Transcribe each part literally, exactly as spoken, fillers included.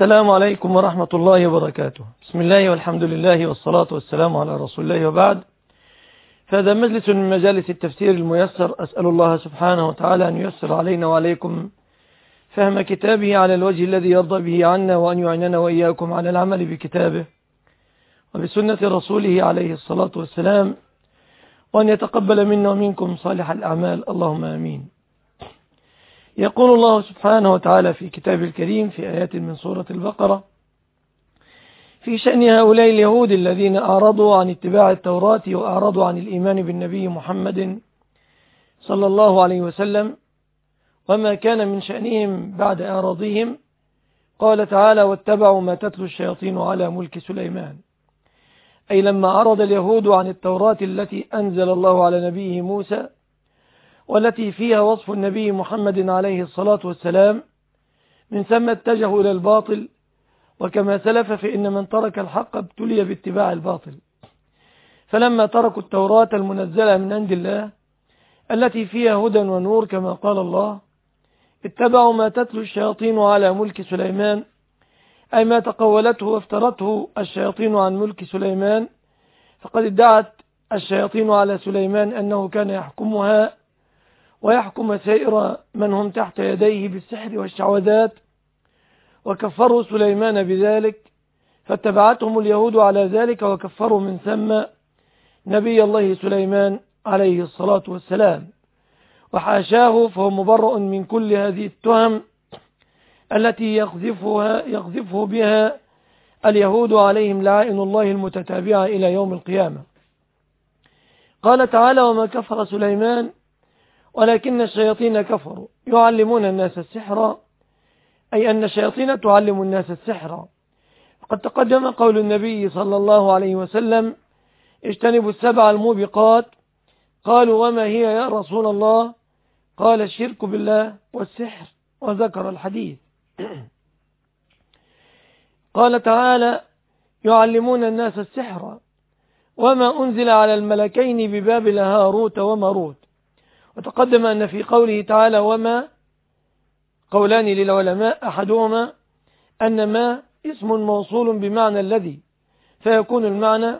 السلام عليكم ورحمة الله وبركاته. بسم الله والحمد لله والصلاة والسلام على رسول الله وبعد. فهذا مجلس من مجالس التفسير الميسر، أسأل الله سبحانه وتعالى أن ييسر علينا وعليكم فهم كتابه على الوجه الذي يرضى به عنا، وأن يعيننا وإياكم على العمل بكتابه وبسنة رسوله عليه الصلاة والسلام، وأن يتقبل منا ومنكم صالح الأعمال، اللهم آمين. يقول الله سبحانه وتعالى في كتابه الكريم في آيات من سورة البقرة في شأن هؤلاء اليهود الذين أعرضوا عن اتباع التوراة وأعرضوا عن الإيمان بالنبي محمد صلى الله عليه وسلم وما كان من شأنهم بعد إعراضهم. قال تعالى: واتبعوا ما تتلو الشياطين على ملك سليمان، أي لما أعرض اليهود عن التوراة التي أنزل الله على نبيه موسى والتي فيها وصف النبي محمد عليه الصلاة والسلام، من ثم اتجهوا إلى الباطل، وكما سلف فإن من ترك الحق ابتلي باتباع الباطل. فلما تركوا التوراة المنزلة من عند الله التي فيها هدى ونور كما قال الله، اتبعوا ما تتلو الشياطين على ملك سليمان، أي ما تقولته وافترته الشياطين عن ملك سليمان. فقد ادعت الشياطين على سليمان أنه كان يحكمها ويحكم سائر من هم تحت يديه بالسحر والشعوذات، وكفروا سليمان بذلك، فاتبعتهم اليهود على ذلك وكفروا من ثم نبي الله سليمان عليه الصلاة والسلام، وحاشاه، فهو مبرأ من كل هذه التهم التي يقذفها يقذفه بها اليهود عليهم لعائن الله المتتابعة إلى يوم القيامة. قال تعالى: وما كفر سليمان ولكن الشياطين كفروا يعلمون الناس السحر، أي أن الشياطين تعلم الناس السحر. وقد تقدم قول النبي صلى الله عليه وسلم: اجتنبوا السبع الموبقات. قالوا: وما هي يا رسول الله؟ قال: الشرك بالله والسحر، وذكر الحديث. قال تعالى: يعلمون الناس السحر وما أنزل على الملكين ببابل هاروت وماروت. وتقدم أن في قوله تعالى وما قولان للعلماء، أحدهما أن ما اسم موصول بمعنى الذي، فيكون المعنى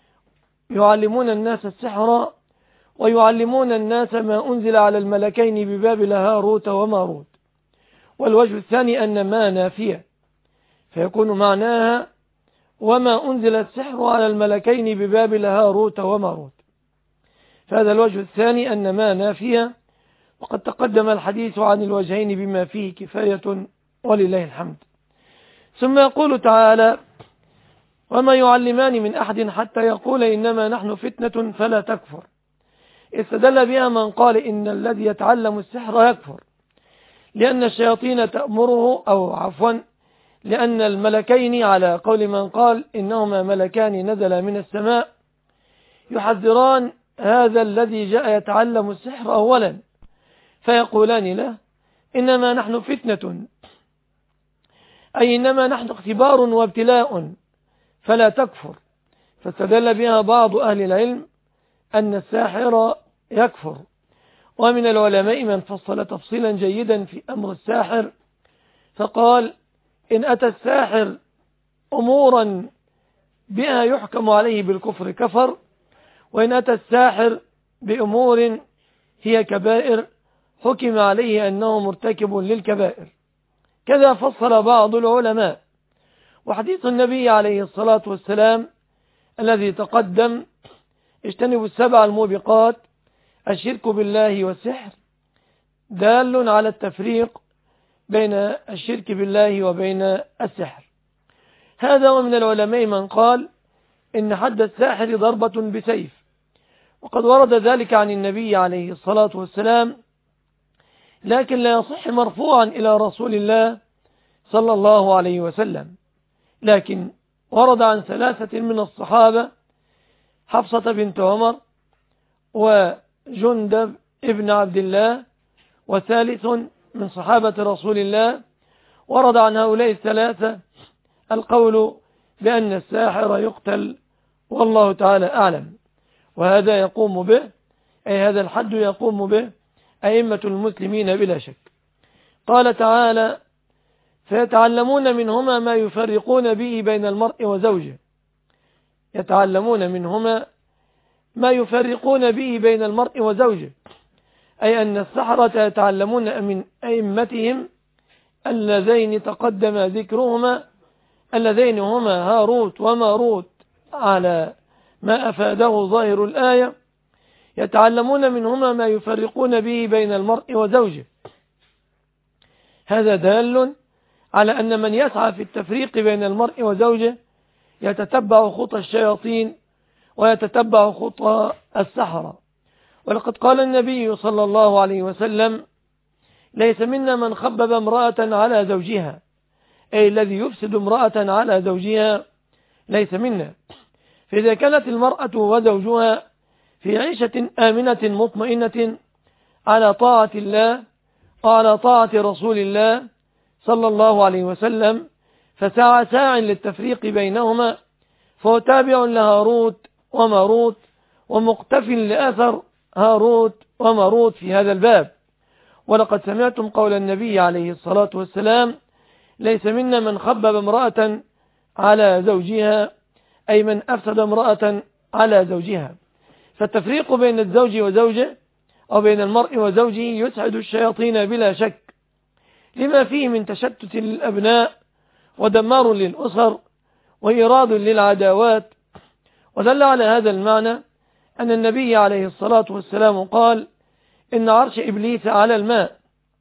يعلمون الناس السحر ويعلمون الناس ما أنزل على الملكين ببابل هاروت وماروت. والوجه الثاني أن ما نافية، فيكون معناها وما أنزل السحر على الملكين ببابل هاروت وماروت. فهذا الوجه الثاني أن ما نافية، وقد تقدم الحديث عن الوجهين بما فيه كفاية ولله الحمد. ثم يقول تعالى: وما يعلمان من أحد حتى يقول إنما نحن فتنة فلا تكفر. استدل بها من قال إن الذي يتعلم السحر يكفر، لأن الشياطين تأمره، أو عفوا لأن الملكين على قول من قال إنهما ملكان نزل من السماء يحذران هذا الذي جاء يتعلم السحر أولا، فيقولان له إنما نحن فتنة، أي إنما نحن اختبار وابتلاء فلا تكفر. فاستدل بها بعض أهل العلم أن الساحر يكفر، ومن العلماء من فصل تفصيلا جيدا في أمر الساحر، فقال: إن أتى الساحر أمورا بها يحكم عليه بالكفر كفر، وإن أتى الساحر بأمور هي كبائر حكم عليه أنه مرتكب للكبائر. كذا فصل بعض العلماء. وحديث النبي عليه الصلاة والسلام الذي تقدم: اجتنبوا السبع الموبقات، الشرك بالله والسحر، دال على التفريق بين الشرك بالله وبين السحر. هذا ومن العلماء من قال إن حد الساحر ضربة بسيف، وقد ورد ذلك عن النبي عليه الصلاة والسلام، لكن لا يصح مرفوعا إلى رسول الله صلى الله عليه وسلم، لكن ورد عن ثلاثة من الصحابة: حفصة بنت عمر، وجندب ابن عبد الله، وثالث من صحابة رسول الله. ورد عن هؤلاء الثلاثة القول بأن الساحر يقتل، والله تعالى أعلم. وهذا يقوم به، أي هذا الحد يقوم به أئمة المسلمين بلا شك. قال تعالى: فيتعلمون منهما ما يفرقون به بين المرء وزوجه يتعلمون منهما ما يفرقون به بين المرء وزوجه أي أن السحرة يتعلمون من أئمتهم اللذين تقدم ذكرهما اللذين هما هاروت وماروت على ما أفاده ظاهر الآية يتعلمون منهما ما يفرقون به بين المرء وزوجه. هذا دال على أن من يسعى في التفريق بين المرء وزوجه يتتبع خطى الشياطين ويتتبع خطى السحرة. ولقد قال النبي صلى الله عليه وسلم: ليس منا من خبب امرأة على زوجها، أي الذي يفسد امرأة على زوجها ليس منا. فإذا كانت المرأة وزوجها في عيشة آمنة مطمئنة على طاعة الله وعلى طاعة رسول الله صلى الله عليه وسلم فسعى ساع للتفريق بينهما فهو تابع لهاروت وماروت ومقتف لأثر هاروت وماروت في هذا الباب. ولقد سمعتم قول النبي عليه الصلاة والسلام: ليس منا من خبب امرأة على زوجها، أي من أفسد امرأة على زوجها. فالتفريق بين الزوج وزوجه أو بين المرء وزوجه يسعد الشياطين بلا شك، لما فيه من تشتت للأبناء ودمار للأسر وإيراد للعداوات. ودل على هذا المعنى أن النبي عليه الصلاة والسلام قال: إن عرش إبليس على الماء،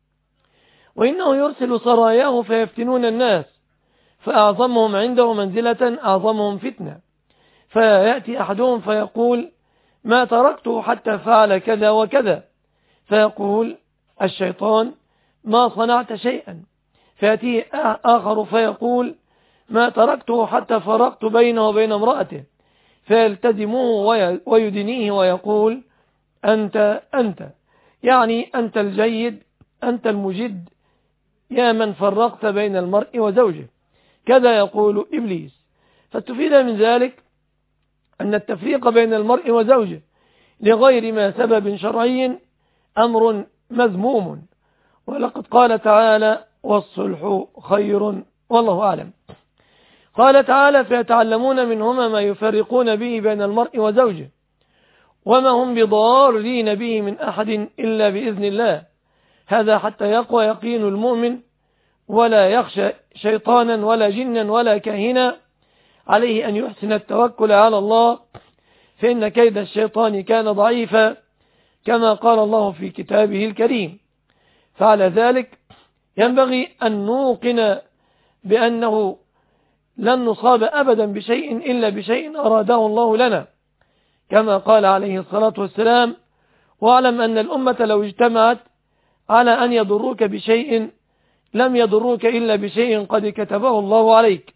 وإنه يرسل سراياه فيفتنون الناس، فأعظمهم عنده منزلة أعظمهم فتنة، فيأتي أحدهم فيقول: ما تركته حتى فعل كذا وكذا، فيقول الشيطان: ما صنعت شيئا. فيأتي آخر فيقول: ما تركته حتى فرقت بينه وبين امرأته، فيلتزموه ويدنيه ويقول: أنت أنت يعني أنت الجيد، أنت المجد، يا من فرقت بين المرء وزوجه. كذا يقول إبليس. فتفيد من ذلك أن التفريق بين المرء وزوجه لغير ما سبب شرعي أمر مذموم. ولقد قال تعالى: والصلح خير، والله أعلم. قال تعالى: فيتعلمون منهما ما يفرقون به بين المرء وزوجه وما هم بضارين به من أحد إلا بإذن الله. هذا حتى يقوى يقين المؤمن ولا يخشى شيطانا ولا جنا ولا كاهنا، عليه أن يحسن التوكل على الله، فإن كيد الشيطان كان ضعيفا كما قال الله في كتابه الكريم. فعلى ذلك ينبغي أن نوقن بأنه لن نصاب أبدا بشيء إلا بشيء أراده الله لنا، كما قال عليه الصلاة والسلام: واعلم أن الأمة لو اجتمعت على أن يضروك بشيء لم يضروك إلا بشيء قد كتبه الله عليك.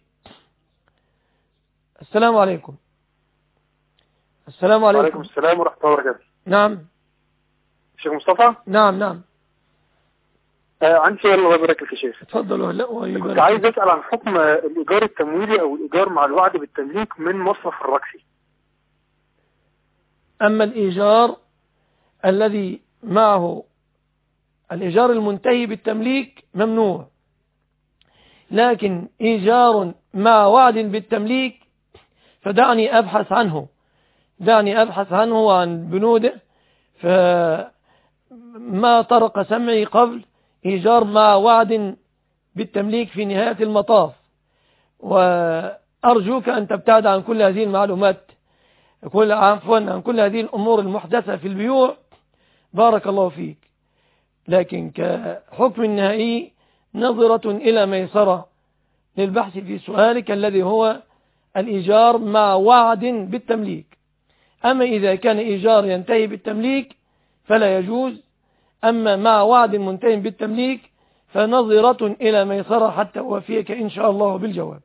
السلام عليكم. السلام عليكم. وعليكم السلام ورحمة الله وبركاته. نعم شيخ مصطفى. نعم نعم آه عندي سؤال، الله يبارك فيك يا شيخ. اتفضل. ولا كنت عايز أسأل عن حكم الإيجار التمويلي أو الإيجار مع الوعد بالتمليك من مصرف الركسي. أما الإيجار الذي معه الإيجار المنتهي بالتمليك ممنوع، لكن إيجار مع وعد بالتمليك فدعني أبحث عنه دعني أبحث عنه وعن بنوده. فما طرق سمعي قبل إيجار مع وعد بالتمليك في نهاية المطاف. وأرجوك أن تبتعد عن كل هذه المعلومات، كل عفوا عن كل هذه الأمور المحدثة في البيوع، بارك الله فيك. لكن كحكم النهائي نظرة إلى ميسرة للبحث في سؤالك الذي هو الإيجار مع وعد بالتمليك. أما إذا كان إيجار ينتهي بالتمليك فلا يجوز، أما مع وعد منتهي بالتمليك فنظرة إلى ميسرة حتى أوفيك إن شاء الله بالجواب.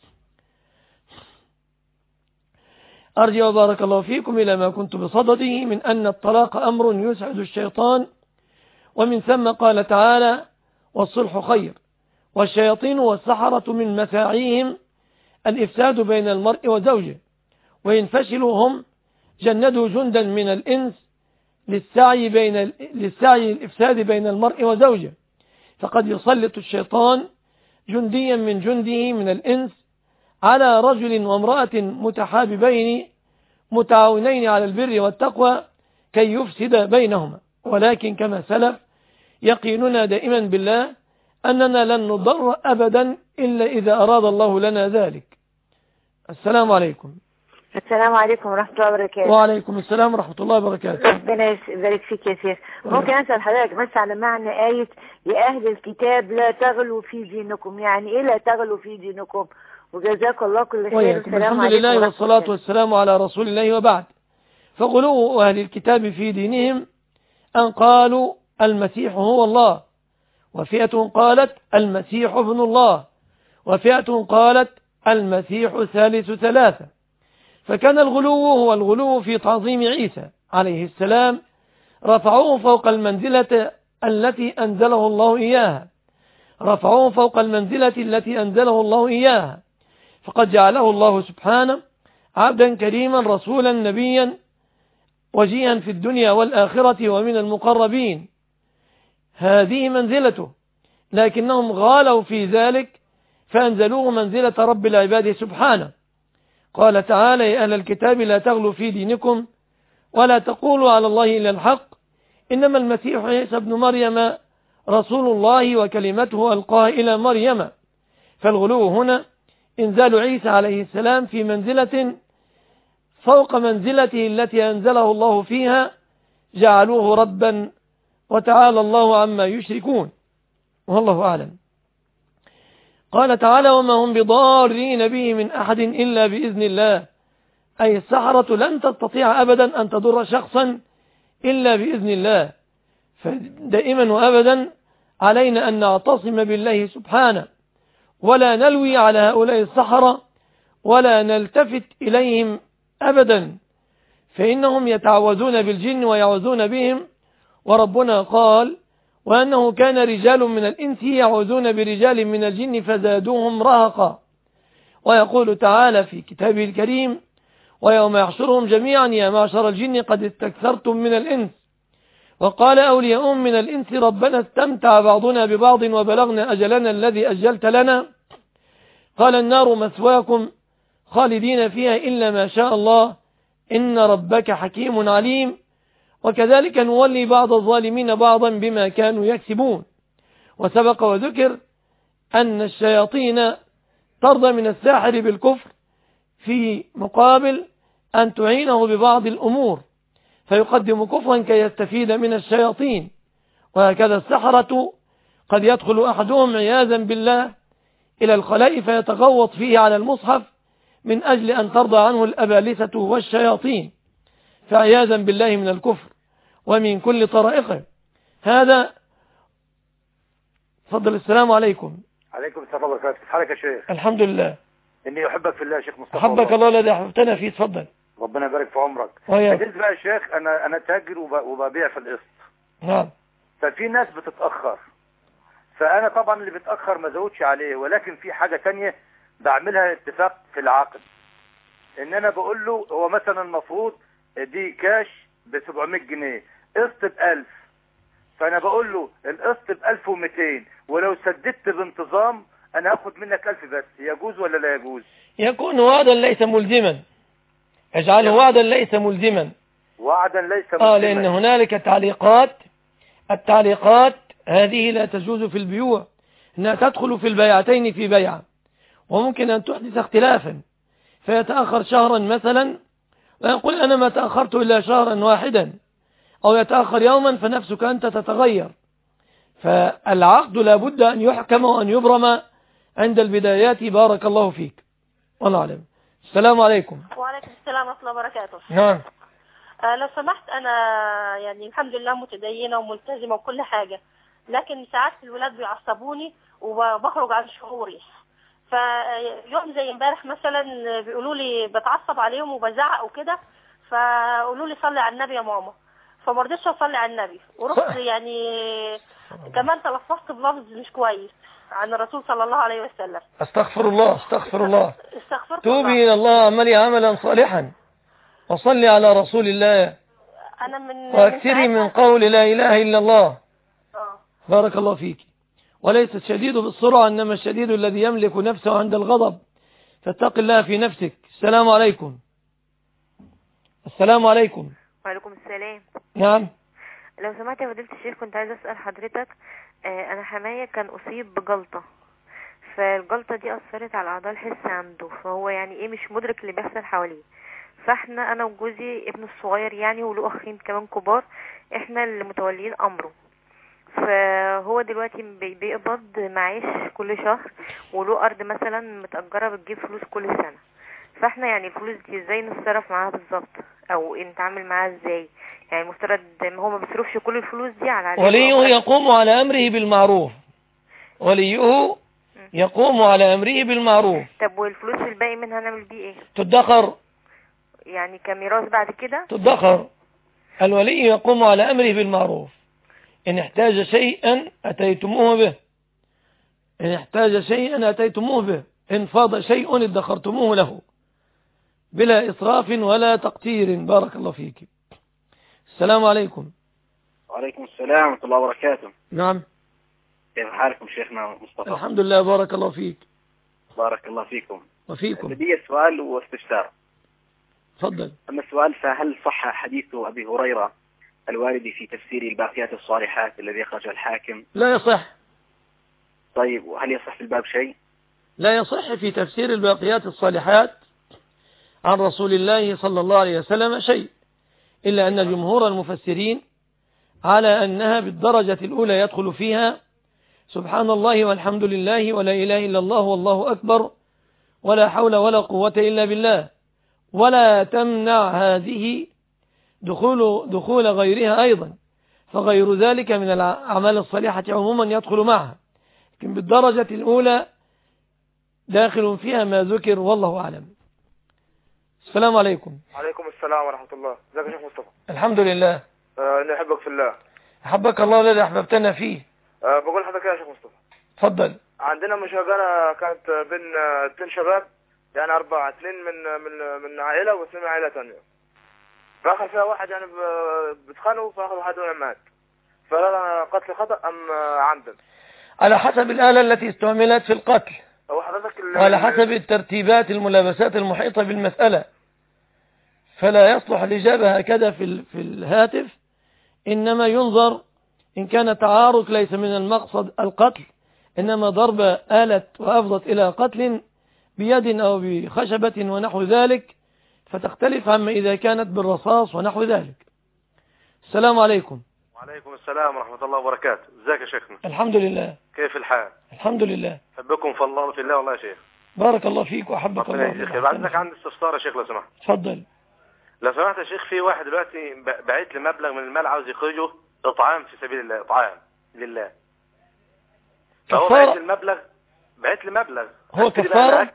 أرجع وبارك الله فيكم إلى ما كنت بصدده من أن الطلاق أمر يسعد الشيطان، ومن ثم قال تعالى: والصلح خير، والشياطين والسحرة من مساعيهم الإفساد بين المرء وزوجه، وإن فشلوا هم جندوا جندا من الإنس للسعي بين للسعي الإفساد بين المرء وزوجه. فقد يسلط الشيطان جنديا من جنده من الإنس على رجل وامرأة متحاببين متعاونين على البر والتقوى كي يفسد بينهما، ولكن كما سلف يقيننا دائما بالله أننا لن نضر أبدا إلا إذا أراد الله لنا ذلك. السلام عليكم. السلام عليكم ورحمة الله وبركاته. وعليكم السلام ورحمة الله وبركاته. ربنا يبارك فيك يا شيخ. ممكن أسأل حضرتك بس على معنى آية يا أهل الكتاب لا تغلوا في دينكم، يعني إيه لا تغلوا في دينكم؟ وجزاك الله كل خير. والسلام عليكم. الحمد لله والصلاة والسلام على رسول الله وبعد. فغلو أهل الكتاب في دينهم أن قالوا المسيح هو الله، وفئة قالت المسيح ابن الله، وفئة قالت المسيح ثالث ثلاثة. فكان الغلو هو الغلو في تعظيم عيسى عليه السلام، رفعوه فوق المنزلة التي أنزله الله إياها رفعوه فوق المنزلة التي أنزله الله إياها فقد جعله الله سبحانه عبدا كريما رسولا نبيا وجيها في الدنيا والآخرة ومن المقربين. هذه منزلته، لكنهم غالوا في ذلك فأنزلوه منزلة رب العباد سبحانه. قال تعالى يا أهل الكتاب لا تغلوا في دينكم ولا تقولوا على الله إلا الحق إنما المسيح عيسى ابن مريم رسول الله وكلمته ألقاها إلى مريم. فالغلو هنا إنزال عيسى عليه السلام في منزلة فوق منزلته التي أنزله الله فيها، جعلوه ربا وتعالى الله عما يشركون، والله أعلم. قال تعالى وما هم بضارين به من أحد إلا بإذن الله، أي السحرة لن تستطيع أبدا أن تضر شخصا إلا بإذن الله. فدائما وأبدا علينا أن نعتصم بالله سبحانه ولا نلوي على هؤلاء السحرة ولا نلتفت إليهم أبدا، فإنهم يتعوذون بالجن ويعوذون بهم، وربنا قال وأنه كان رجال من الإنس يعوذون برجال من الجن فزادوهم رهقا. ويقول تعالى في كتابه الكريم ويوم يحشرهم جميعا يا معشر الجن قد استكثرتم من الإنس وقال أولياؤهم من الإنس ربنا استمتع بعضنا ببعض وبلغنا أجلنا الذي أجلت لنا قال النار مثواكم خالدين فيها إلا ما شاء الله إن ربك حكيم عليم. وكذلك نولي بعض الظالمين بعضا بما كانوا يكسبون. وسبق وذكر أن الشياطين ترضى من الساحر بالكفر في مقابل أن تعينه ببعض الأمور، فيقدم كفرا كي يستفيد من الشياطين. وهكذا السحرة قد يدخل أحدهم عياذا بالله إلى الخلاء فيتغوط فيه على المصحف من أجل أن ترضى عنه الأبالسة والشياطين، فعياذا بالله من الكفر ومن كل طرائقه. هذا فضل. السلام عليكم. عليكم السلام ورحمة الله وبركاته. كيف حالك يا شيخ؟ الحمد لله. إني أحبك في الله يا شيخ مصطفى. أحبك الله الذي أحببتنا فيه. تفضل. ربنا يبارك في عمرك. قلت بقى يا شيخ أنا أنا تاجر وببيع في القسط. نعم. ففي ناس بتتأخر، فأنا طبعا اللي بتأخر ما زودش عليه، ولكن في حاجة تانية بعملها اتفاق في العقد، إن أنا بقول له هو مثلا المفروض دي كاش ب سبعمية جنيه، قسط ب ألف، فأنا بقول له القسط ب ألف ومئتين، ولو سددت بانتظام أنا هاخد منك ألف بس. يجوز ولا لا يجوز؟ يكون وعدا ليس ملزما، اجعله وعدا ليس ملزما. وعدا ليس ملزما. آه لأن هنالك تعليقات، التعليقات هذه لا تجوز في البيوع، أنها تدخل في البيعتين في بيعة، وممكن أن تحدث اختلافا فيتأخر شهرا مثلا ويقول أنا ما تأخرت إلا شهرا واحدا، أو يتأخر يوما فنفسك أنت تتغير. فالعقد لابد أن يحكم وأن يبرم عند البدايات. بارك الله فيك. والله أعلم. السلام عليكم. وعليكم السلام ورحمة الله وبركاته. نعم. آه لو سمحت، أنا يعني الحمد لله متدينة وملتزمة وكل حاجة، لكن ساعات الولاد بيعصبوني وبخرج عن شعوري. فيوم زي امبارح مثلا بيقولوا لي بتعصب عليهم وبزعق وكده، فقولوا لي صلي على النبي يا ماما، فما رضيتش اصلي على النبي، ورحت يعني كمان تلفظت بلفظ مش كويس عن الرسول صلى الله عليه وسلم. استغفر الله استغفر الله استغفرت توبي الله. إلى الله، اعملي عملا صالحا وصلي على رسول الله، أنا من واكثري من قول لا إله إلا الله. آه. بارك الله فيك. وليس الشديد بالسرعة إنما الشديد الذي يملك نفسه عند الغضب، فاتق الله في نفسك. السلام عليكم. السلام عليكم. وعليكم السلام. نعم. لو سمحت يا فضيلة الشيخ كنت عايزة أسأل حضرتك، آه أنا حماية كان أصيب بجلطة، فالجلطة دي أثرت على أعضاء الحس عنده، فهو يعني إيه مش مدرك اللي بيحصل حواليه. فاحنا أنا وجوزي ابنه الصغير يعني وله أخين كمان كبار، احنا اللي متوليين أمره. فهو دلوقتي بيقبض معاش كل شهر، وله أرض مثلا متأجرة بتجيب فلوس كل سنة. فاحنا يعني الفلوس دي ازاي نتصرف معاها بالظبط، او نتعامل معاها ازاي؟ يعني المفترض هو ما بيصرفش كل الفلوس دي على وليه يقوم على امره بالمعروف. وليه يقوم على امره بالمعروف. طب والفلوس الباقي منها نعمل بيه ايه؟ تدخر، يعني كميراث بعد كده. تدخر. الولي يقوم على امره بالمعروف. ان احتاج شيئا اتيتموه به، ان احتاج شيئا اتيتموه به، ان فاض شيء ادخرتموه له بلا إسراف ولا تقتير. بارك الله فيك. السلام عليكم. وعليكم السلام ورحمة الله وبركاته. نعم. كيف حالكم شيخنا مصطفى؟ الحمد لله، بارك الله فيك. بارك الله فيكم. وفيكم. لدي سؤال واستفسار. تفضل. أما السؤال فهل صح حديث أبي هريرة الوارد في تفسير الباقيات الصالحات الذي أخرجه الحاكم؟ لا يصح. طيب وهل يصح في الباب شيء؟ لا يصح في تفسير الباقيات الصالحات عن رسول الله صلى الله عليه وسلم شيء، إلا أن جمهور المفسرين على أنها بالدرجة الأولى يدخل فيها سبحان الله والحمد لله ولا إله إلا الله والله أكبر ولا حول ولا قوة إلا بالله، ولا تمنع هذه دخول, دخول غيرها أيضا، فغير ذلك من الأعمال الصالحة عموما يدخل معها، لكن بالدرجة الأولى داخل فيها ما ذكر والله أعلم. السلام عليكم. عليكم السلام ورحمة الله. ازيك يا شيخ مصطفى؟ الحمد لله. أه اني احبك في الله. احبك الله الذي احببتنا فيه. أه بقول لحضرتك يا شيخ مصطفى. تفضل. عندنا مشاجرة كانت بين اثنين شباب، يعني أربعة، اثنين من من من عائلة واثنين من عائلة ثانية. فآخر فيها واحد يعني بتخانقوا، فآخر واحد مات. فلا قتل خطأ أم عمدا؟ على حسب الآلة التي استعملت في القتل، هو حضرتك وعلى حسب الترتيبات الملابسات المحيطة بالمسألة، فلا يصلح الإجابة هكذا في في الهاتف، إنما ينظر إن كان تعارض ليس من المقصد القتل، إنما ضرب آلة وأفضت إلى قتل بيد أو بخشبة ونحو ذلك، فتختلف عما إذا كانت بالرصاص ونحو ذلك. السلام عليكم. وعليكم السلام ورحمة الله وبركاته. ازيك يا شيخنا؟ الحمد لله. كيف الحال؟ الحمد لله. أحبكم في الله في الله والله يا شيخ. بارك الله فيك وأحبك الله. يا شيخ بعد ذلك عندي استفسار يا شيخ لو سمحت. تفضل. لو سمحت يا شيخ، في واحد دلوقتي بعت لي مبلغ من المال عاوز يخرجه إطعام في سبيل الله، إطعام لله. فهو بعت لي المبلغ، بعت لي مبلغ. هو كفارة؟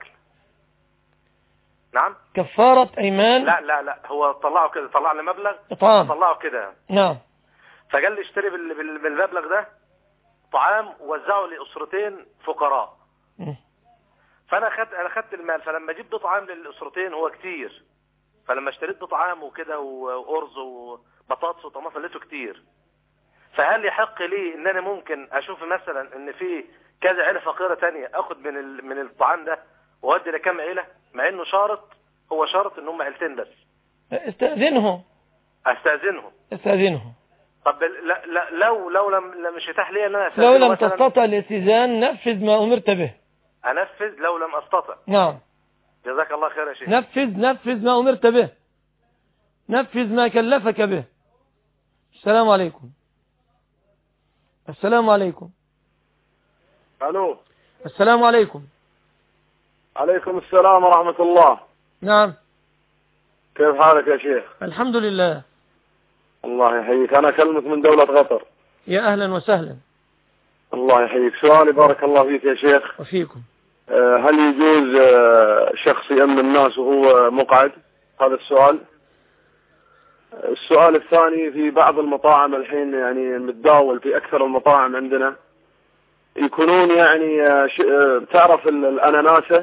نعم. كفارة أيمان؟ لا لا لا، هو طلعه كده، طلع لي مبلغ إطعام، طلعه كده. نعم. فقال لي اشتري بالمبلغ ده طعام ووزعه لأسرتين فقراء. م. فأنا أخذت أنا أخذت المال، فلما جبت طعام للأسرتين هو كتير، فلما اشتريت طعام وكده وأرز وبطاطس وطماطم لقيته كتير، فهل يحق لي إن أنا ممكن أشوف مثلا إن في كذا عيلة فقيرة تانية أخذ من من الطعام ده وأودي لكم عيلة، مع إنه شارط، هو شارط إن هم عيلتين بس؟ استأذنه. أستأذنه. استأذنه. طب لا لا لو لو لم لم مش يتاح لي ان انا لو لم تستطع الاستئذان نفذ ما امرت به. انفذ لو لم استطع. نعم. جزاك الله خير يا شيخ. نفذ نفذ ما امرت به، نفذ ما كلفك به. السلام عليكم. السلام عليكم. الو. السلام عليكم. عليكم السلام ورحمة الله. نعم. كيف حالك يا شيخ؟ الحمد لله. الله يحييك. أنا أكلمك من دولة قطر. يا أهلا وسهلا. الله يحييك. سؤالي بارك الله فيك يا شيخ. وفيكم. هل يجوز شخص يأمن الناس وهو مقعد؟ هذا السؤال. السؤال الثاني، في بعض المطاعم الحين يعني متداول في أكثر المطاعم عندنا يكونون يعني تعرف الأناناسة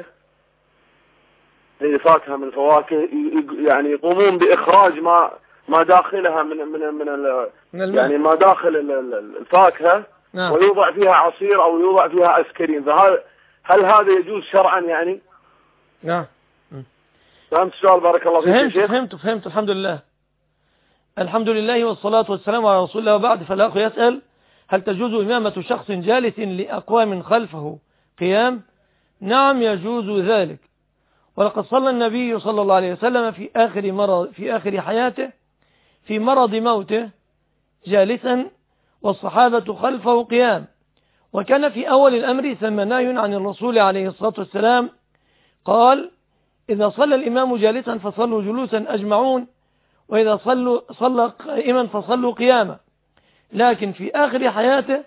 هي فاكهة من الفواكه، يعني يقومون بإخراج ما ما داخلها من من من, من يعني ما داخل الفاكهة نعم. ويوضع فيها عصير أو يوضع فيها أسكرين، فهل هل هذا يجوز شرعا يعني؟ نعم. فهمت السؤال؟ بارك الله فيك يا شيخ. فهمت فهمت الحمد لله. الحمد لله والصلاة والسلام على رسول الله، وبعد. فالأخ يسأل: هل تجوز إمامة شخص جالس لأقوام خلفه قيام؟ نعم يجوز ذلك، ولقد صلى النبي صلى الله عليه وسلم في آخر مرض في آخر حياته في مرض موته جالسا والصحابة خلفه قيام، وكان في أول الأمر ثم نهي عن الرسول عليه الصلاة والسلام قال: إذا صلى الإمام جالسا فصلوا جلوسا أجمعون، وإذا صلوا صلى قائما فصلوا قياما. لكن في آخر حياته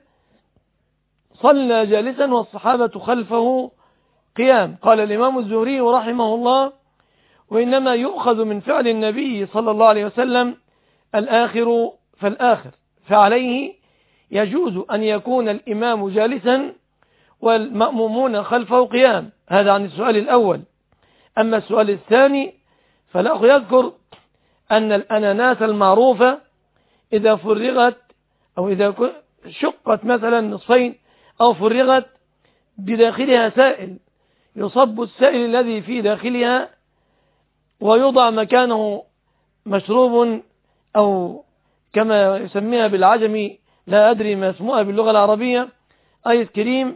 صلى جالسا والصحابة خلفه قيام. قال الإمام الزهري رحمه الله: وإنما يؤخذ من فعل النبي صلى الله عليه وسلم الآخر فالآخر، فعليه يجوز أن يكون الإمام جالسا والمأمومون خلفه قيام. هذا عن السؤال الأول. أما السؤال الثاني فالأخ يذكر أن الأناناس المعروفة إذا فرغت أو إذا شقت مثلا نصفين أو فرغت بداخلها سائل، يصب السائل الذي في داخلها ويوضع مكانه مشروب أو كما يسميها بالعجمي، لا أدري ما اسمها باللغة العربية، آيس كريم،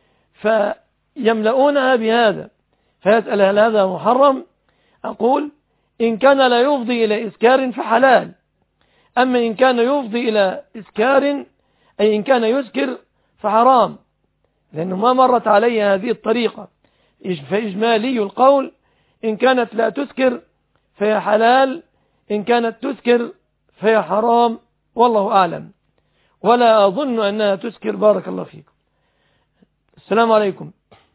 فيملؤونها بهذا. فيسأل: هل هذا محرم؟ أقول: إن كان لا يفضي إلى إسكار فحلال. أما إن كان يفضي إلى إسكار أي إن كان يسكر فحرام، لأنه ما مرت علي هذه الطريقة. فإجمالي القول: إن كانت لا تسكر فهي حلال، إن كانت تسكر فهي حرام، والله أعلم، ولا أظن أنها تسكر. بارك الله فيكم. السلام عليكم.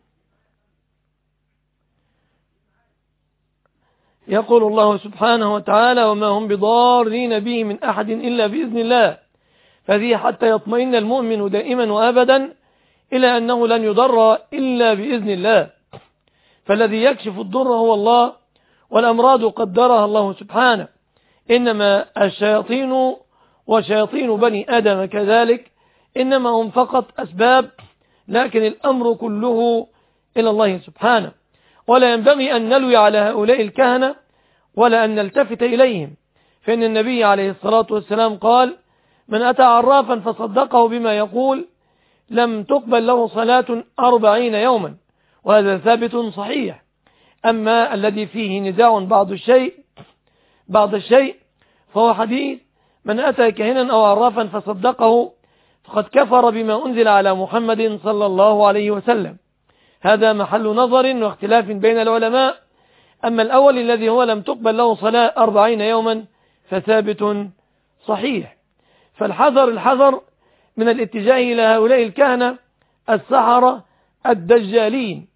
يقول الله سبحانه وتعالى: وما هم بضارين به من أحد إلا بإذن الله، فذي حتى يطمئن المؤمن دائما وأبدا إلى أنه لن يضر إلا بإذن الله. فالذي يكشف الضر هو الله، والأمراض قدرها الله سبحانه. إنما الشياطين وشياطين بني آدم كذلك، إنما هم فقط أسباب، لكن الأمر كله إلى الله سبحانه. ولا ينبغي أن نلوي على هؤلاء الكهنة ولا أن نلتفت إليهم، فإن النبي عليه الصلاة والسلام قال: من أتى عرافا فصدقه بما يقول لم تقبل له صلاة أربعين يوما، وهذا ثابت صحيح. أما الذي فيه نزاع بعض الشيء بعض الشيء فهو حديث: من أتى كهنا أو عرافا فصدقه فقد كفر بما أنزل على محمد صلى الله عليه وسلم. هذا محل نظر واختلاف بين العلماء. أما الأول الذي هو لم تقبل له صلاة أربعين يوما فثابت صحيح. فالحذر الحذر من الاتجاه إلى هؤلاء الكهنة السحرة الدجالين،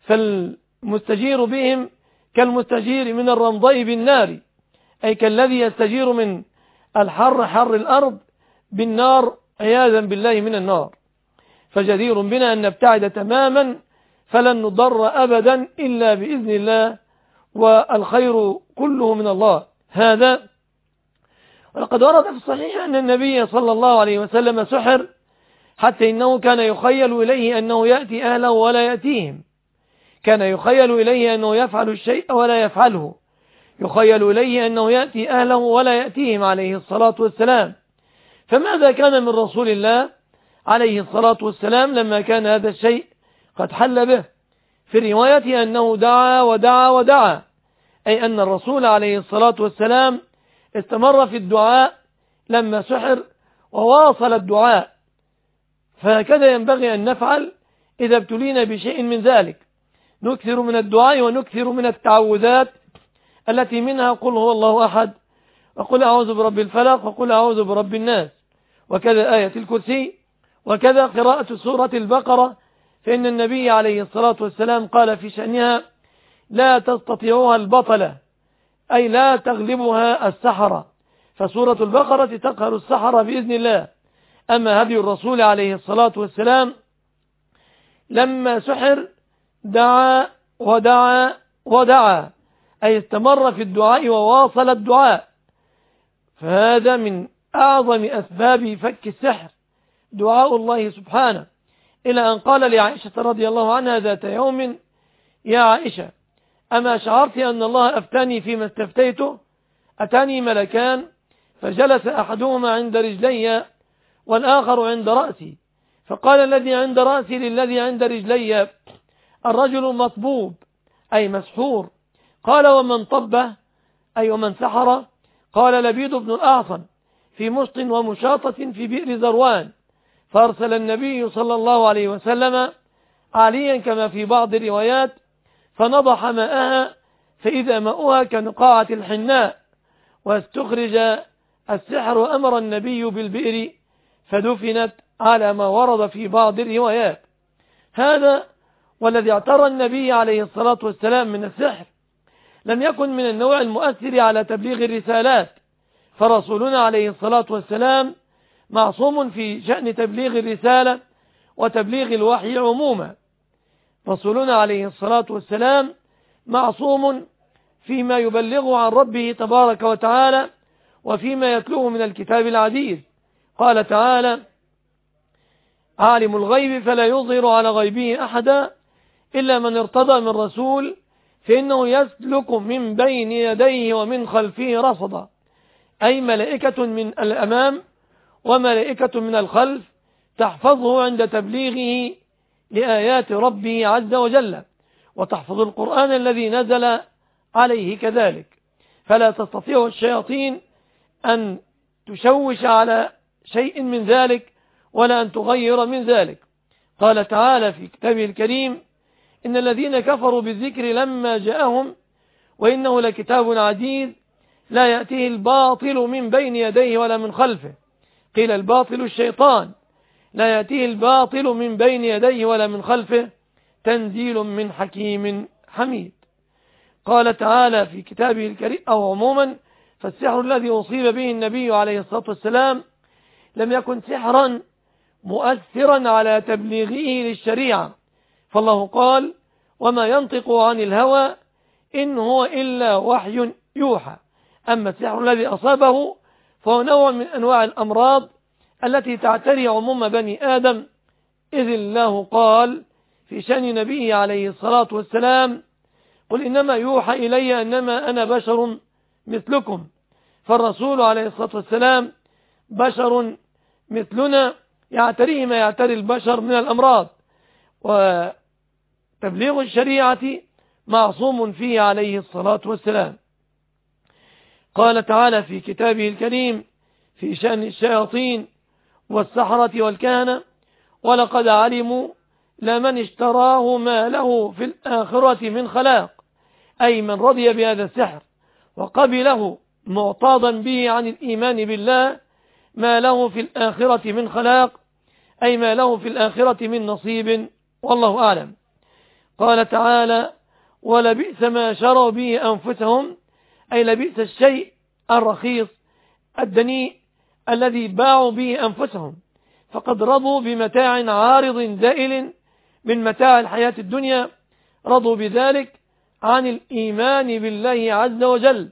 فالمستجير بهم كالمستجير من الرمضاء بالنار، أي كالذي يستجير من الحر حر الأرض بالنار عياذا بالله من النار. فجدير بنا أن نبتعد تماما، فلن نضر أبدا إلا بإذن الله، والخير كله من الله. هذا ولقد ورد في الصحيح أن النبي صلى الله عليه وسلم سحر حتى إنه كان يخيل إليه أنه يأتي أهله ولا يأتيهم، كان يخيل إليه أنه يفعل الشيء ولا يفعله، يخيل إليه أنه يأتي أهله ولا يأتيهم عليه الصلاة والسلام. فماذا كان من رسول الله عليه الصلاة والسلام لما كان هذا الشيء قد حل به؟ في الرواية أنه دعا ودعا ودعا، أي أن الرسول عليه الصلاة والسلام استمر في الدعاء لما سحر وواصل الدعاء. فهكذا ينبغي أن نفعل إذا ابتلينا بشيء من ذلك، نكثر من الدعاء ونكثر من التعوذات التي منها قل هو الله أحد، وقل أعوذ برب الفلق، وقل أعوذ برب الناس، وكذا آية الكرسي، وكذا قراءة سورة البقرة، فإن النبي عليه الصلاة والسلام قال في شأنها: لا تستطيعها البطلة، أي لا تغلبها السحرة. فسورة البقرة تقهر السحرة بإذن الله. أما هدي الرسول عليه الصلاة والسلام لما سحر دعا ودعا ودعا، أي استمر في الدعاء وواصل الدعاء. فهذا من أعظم أسباب فك السحر، دعاء الله سبحانه، إلى أن قال لعائشة رضي الله عنها ذات يوم: يا عائشة، أما شعرت أن الله أفتاني فيما استفتيته؟ أتاني ملكان فجلس أحدهما عند رجلي والآخر عند رأسي، فقال الذي عند رأسي للذي عند رجلي: الرجل مطبوب أي مسحور. قال: ومن طبه أي ومن سحر؟ قال: لبيد بن الأعصم في مشط ومشاطة في بئر زروان. فأرسل النبي صلى الله عليه وسلم عليا كما في بعض الروايات فنضح ماءها فإذا ماؤها كنقاعة الحناء، واستخرج السحر وأمر النبي بالبئر فدفنت على ما ورد في بعض الروايات. هذا والذي اعترى النبي عليه الصلاة والسلام من السحر لم يكن من النوع المؤثر على تبليغ الرسالات، فرسولنا عليه الصلاة والسلام معصوم في شأن تبليغ الرسالة وتبليغ الوحي عموما. رسولنا عليه الصلاة والسلام معصوم فيما يبلغه عن ربه تبارك وتعالى وفيما يتلوه من الكتاب العزيز. قال تعالى: عالم الغيب فلا يظهر على غيبه أحدا إلا من ارتضى من رسول فإنه يسلك من بين يديه ومن خلفه رصدا، أي ملائكة من الأمام وملائكة من الخلف تحفظه عند تبليغه لآيات ربه عز وجل، وتحفظ القرآن الذي نزل عليه كذلك، فلا تستطيع الشياطين أن تشوش على شيء من ذلك ولا أن تغير من ذلك. قال تعالى في كتابه الكريم: إن الذين كفروا بالذكر لما جاءهم وإنه لكتاب عزيز لا يأتيه الباطل من بين يديه ولا من خلفه. قيل الباطل الشيطان، لا يأتيه الباطل من بين يديه ولا من خلفه، تنزيل من حكيم حميد. قال تعالى في كتابه الكريم، أو عموما فالسحر الذي أصيب به النبي عليه الصلاة والسلام لم يكن سحرا مؤثرا على تبليغه للشريعة، فالله قال: وما ينطق عن الهوى إن هو إلا وحي يوحى. أما السحر الذي أصابه فهو نوع من أنواع الأمراض التي تعتري عموم بني آدم، إذ الله قال في شأن نبيه عليه الصلاة والسلام: قل إنما يوحى إلي أنما أنا بشر مثلكم. فالرسول عليه الصلاة والسلام بشر مثلنا يعتريه ما يعتري البشر من الأمراض، وتبليغ الشريعة معصوم فيه عليه الصلاة والسلام. قال تعالى في كتابه الكريم في شأن الشياطين والسحرة والكهنة: ولقد علموا لمن اشتراه ما له في الآخرة من خلاق، أي من رضي بهذا السحر وقبله معتاضا به عن الإيمان بالله ما له في الآخرة من خلاق، أي ما له في الآخرة من نصيب، والله أعلم. قال تعالى: ولبئس ما شروا به أنفسهم، أي لبئس الشيء الرخيص الدنيء الذي باعوا به أنفسهم، فقد رضوا بمتاع عارض زائل من متاع الحياة الدنيا، رضوا بذلك عن الإيمان بالله عز وجل.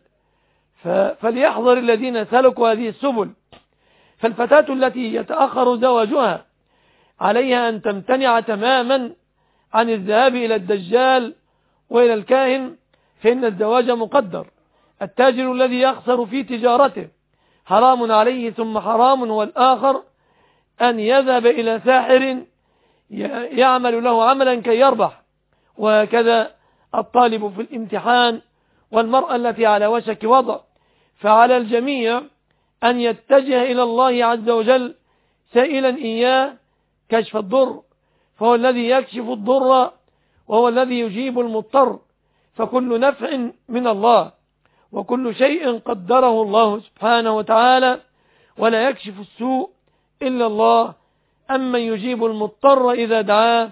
فليحذر الذين سلكوا هذه السبل. فالفتاة التي يتأخر زواجها عليها أن تمتنع تماما عن الذهاب إلى الدجال وإلى الكاهن، فإن الزواج مقدر. التاجر الذي يخسر في تجارته حرام عليه ثم حرام، والآخر أن يذهب إلى ساحر يعمل له عملا كي يربح. وهكذا الطالب في الامتحان والمرأة التي على وشك وضع. فعلى الجميع أن يتجه إلى الله عز وجل سائلا إياه كشف الضر، فهو الذي يكشف الضر وهو الذي يجيب المضطر، فكل نفع من الله وكل شيء قدره الله سبحانه وتعالى، ولا يكشف السوء إلا الله. أمن يجيب المضطر إذا دعاه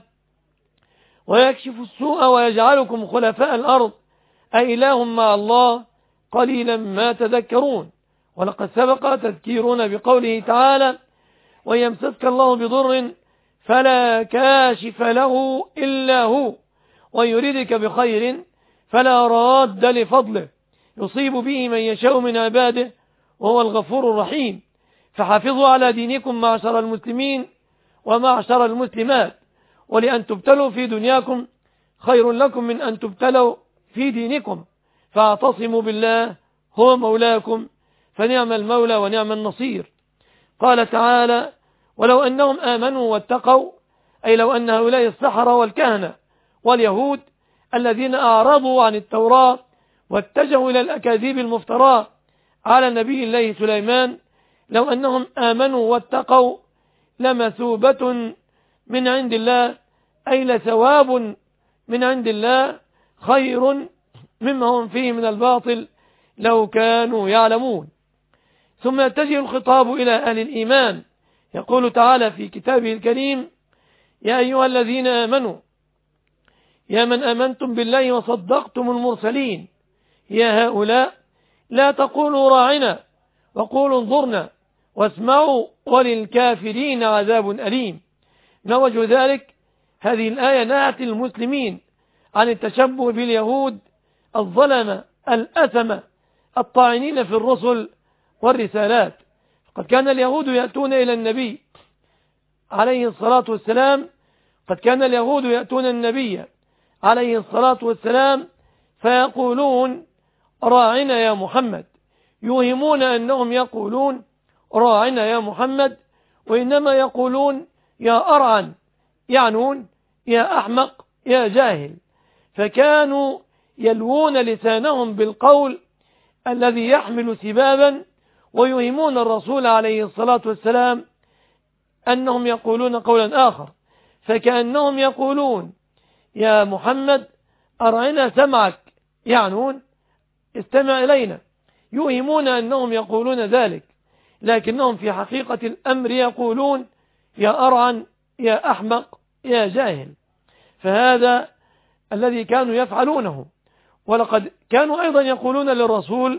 ويكشف السوء ويجعلكم خلفاء الأرض أإله مع الله قليلا ما تذكرون. ولقد سبق تذكيرنا بقوله تعالى: ويمسسك الله بضر فلا كاشف له إلا هو ويريدك بخير فلا راد لفضله يصيب به من يشاء من عباده وهو الغفور الرحيم. فحافظوا على دينكم معشر المسلمين ومعشر المسلمات، ولأن تبتلوا في دنياكم خير لكم من أن تبتلوا في دينكم، فاعتصموا بالله هو مولاكم فنعم المولى ونعم النصير. قال تعالى: ولو أنهم آمنوا واتقوا، أي لو أن هؤلاء السحرة والكهنة واليهود الذين أعرضوا عن التوراة واتجهوا إلى الأكاذيب المفتراة على نبي الله سليمان، لو أنهم آمنوا واتقوا لمثوبة من عند الله، أي لثواب من عند الله خير مما هم فيه من الباطل لو كانوا يعلمون. ثم يتجه الخطاب إلى أهل الإيمان، يقول تعالى في كتابه الكريم: يا أيها الذين آمنوا، يا من آمنتم بالله وصدقتم المرسلين، يا هؤلاء لا تقولوا راعنا وقولوا انظرنا واسمعوا وللكافرين عذاب أليم. ما وجه ذلك؟ هذه الآية نهت المسلمين عن التشبه باليهود الظلمة الأثمة الطاعنين في الرسل والرسالات. قد كان اليهود يأتون إلى النبي عليه الصلاة والسلام قد كان اليهود يأتون النبي عليه الصلاة والسلام فيقولون راعنا يا محمد، يوهمون أنهم يقولون راعنا يا محمد، وإنما يقولون يا أرعن، يعنون يا أحمق يا جاهل. فكانوا يلوون لسانهم بالقول الذي يحمل سبابا، ويوهمون الرسول عليه الصلاة والسلام أنهم يقولون قولا آخر، فكأنهم يقولون يا محمد أرعنا سمعك، يعنون استمع إلينا، يوهمون أنهم يقولون ذلك، لكنهم في حقيقة الأمر يقولون يا أرعن يا أحمق يا جاهل. فهذا الذي كانوا يفعلونه. ولقد كانوا أيضا يقولون للرسول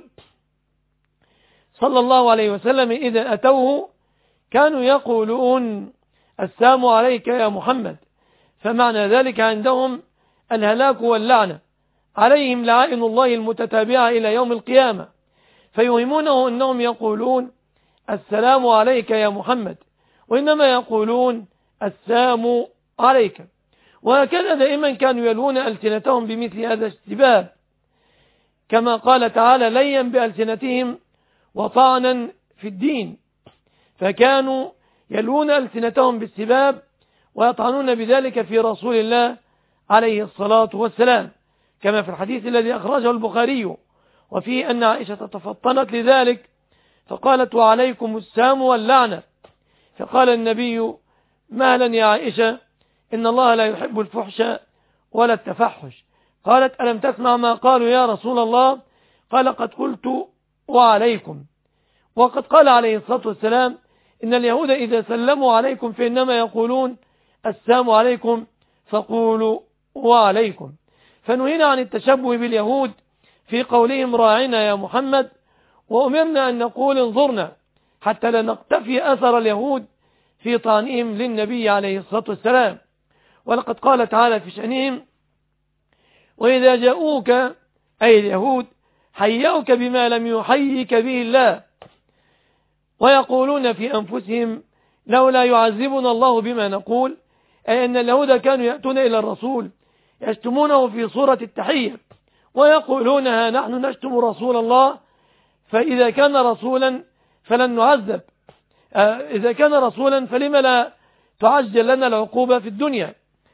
صلى الله عليه وسلم إذا أتوه كانوا يقولون السلام عليك يا محمد، فمعنى ذلك عندهم الهلاك واللعنة، عليهم لعائن الله المتتابعة إلى يوم القيامة، فيوهمونه أنهم يقولون السلام عليك يا محمد، وإنما يقولون السلام عليك. وهكذا دائما كانوا يلوون ألسنتهم بمثل هذا السباب، كما قال تعالى ليا بألسنتهم وطعنا في الدين، فكانوا يلوون ألسنتهم بالسباب ويطعنون بذلك في رسول الله عليه الصلاة والسلام، كما في الحديث الذي أخرجه البخاري وفيه أن عائشة تفطنت لذلك فقالت وعليكم السام واللعنة، فقال النبي مهلا يا عائشة إن الله لا يحب الفحش ولا التفحش. قالت ألم تسمع ما قالوا يا رسول الله؟ قال قد قلت وعليكم. وقد قال عليه الصلاة والسلام إن اليهود إذا سلموا عليكم فإنما يقولون السلام عليكم فقولوا وعليكم. فنهينا عن التشبه باليهود في قولهم راعنا يا محمد، وأمرنا أن نقول انظرنا حتى لا نقتفي أثر اليهود في طعنهم للنبي عليه الصلاة والسلام. ولقد قال تعالى في شأنهم وإذا جاءوك أي اليهود حيوك بما لم يحيك به الله، ويقولون في أنفسهم لولا يعذبنا الله بما نقول، أي أن اليهود كانوا يأتون إلى الرسول يشتمونه في صورة التحية ويقولونها نحن نشتم رسول الله، فإذا كان رسولا فلن نعذب، إذا كان رسولا فلما لا تعجل لنا العقوبة في الدنيا.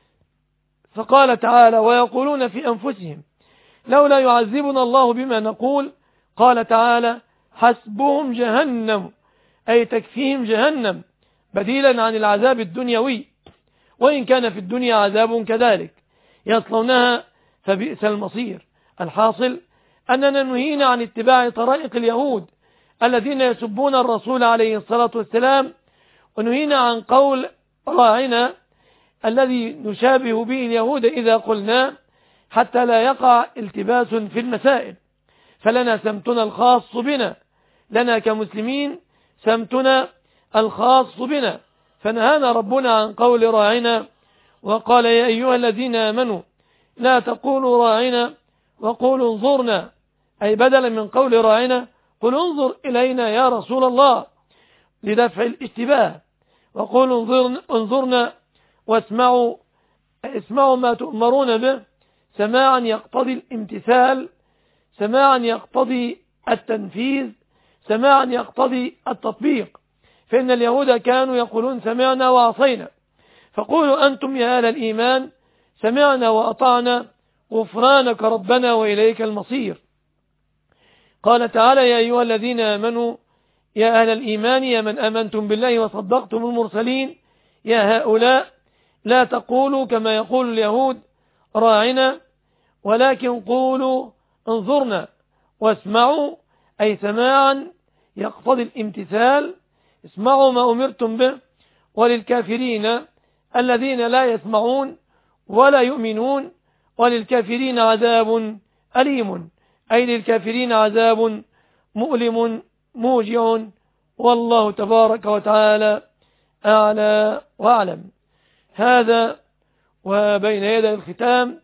فقال تعالى ويقولون في أنفسهم لولا يعذبنا الله بما نقول، قال تعالى حسبهم جهنم، أي تكفيهم جهنم بديلا عن العذاب الدنيوي، وإن كان في الدنيا عذاب كذلك يصلونها فبئس المصير. الحاصل أننا نهينا عن اتباع طرائق اليهود الذين يسبون الرسول عليه الصلاة والسلام، ونهينا عن قول راعنا الذي نشابه به اليهود إذا قلنا، حتى لا يقع التباس في المسائل. فلنا سمتنا الخاص بنا، لنا كمسلمين سمتنا الخاص بنا، فنهانا ربنا عن قول راعنا وقال يا أيها الذين آمنوا لا تقولوا راعنا وقولوا انظرنا، أي بدلا من قول راعنا قل انظر إلينا يا رسول الله لدفع الاشتباه. وقولوا انظرنا, انظرنا واسمعوا اسمعوا ما تؤمرون به سماعا يقتضي الامتثال، سماعا يقتضي التنفيذ، سماعا يقتضي التطبيق. فإن اليهود كانوا يقولون سمعنا وعصينا، فقولوا أنتم يا أهل الإيمان سمعنا وأطعنا غفرانك ربنا وإليك المصير. قال تعالى يا أيها الذين آمنوا يا أهل الإيمان يا من آمنتم بالله وصدقتم المرسلين يا هؤلاء لا تقولوا كما يقول اليهود راعنا، ولكن قولوا انظرنا واسمعوا، أي سماعا يقتضي الامتثال، اسمعوا ما أمرتم به. وللكافرين الذين لا يسمعون ولا يؤمنون وللكافرين عذاب أليم، أي للكافرين عذاب مؤلم موجع، والله تبارك وتعالى أعلى وأعلم. هذا وبين يدي الختام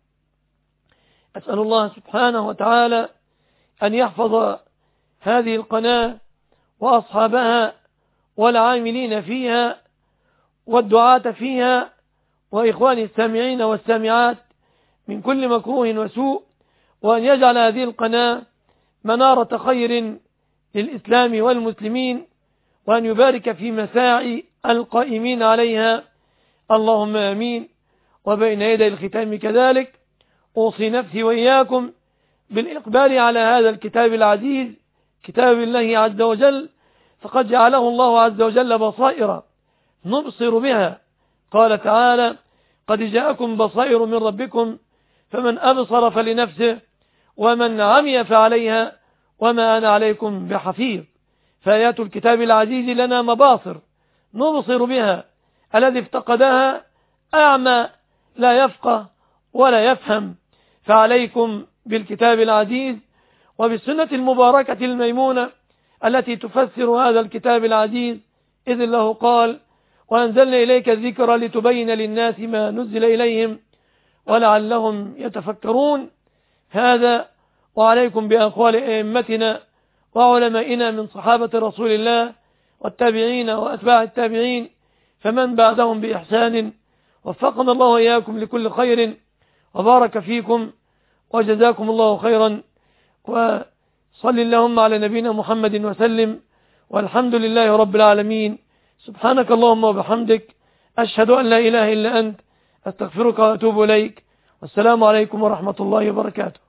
أسأل الله سبحانه وتعالى أن يحفظ هذه القناة وأصحابها والعاملين فيها والدعاة فيها وإخواني السامعين والسامعات من كل مكروه وسوء، وأن يجعل هذه القناة منارة خير للإسلام والمسلمين، وأن يبارك في مساعي القائمين عليها، اللهم آمين. وبين يدي الختام كذلك أوصي نفسي وإياكم بالإقبال على هذا الكتاب العزيز كتاب الله عز وجل، فقد جعله الله عز وجل بصائر نبصر بها. قال تعالى قد جاءكم بصائر من ربكم فمن أبصر فلنفسه ومن عمي فعليها وما أنا عليكم بحفيظ. فآيات الكتاب العزيز لنا مباصر نبصر بها، الذي افتقدها أعمى لا يفقه ولا يفهم، فعليكم بالكتاب العزيز وبالسنة المباركة الميمونة التي تفسر هذا الكتاب العزيز، إذ الله قال وأنزلنا إليك الذكر لتبين للناس ما نزل إليهم ولعلهم يتفكرون. هذا وعليكم بأقوال أئمتنا وعلمائنا من صحابة رسول الله والتابعين وأتباع التابعين فمن بعدهم بإحسان، وفقنا الله وإياكم لكل خير وبارك فيكم وجزاكم الله خيرا، وصل اللهم على نبينا محمد وسلم، والحمد لله رب العالمين. سبحانك اللهم وبحمدك أشهد أن لا إله إلا أنت أستغفرك وأتوب إليك، والسلام عليكم ورحمة الله وبركاته.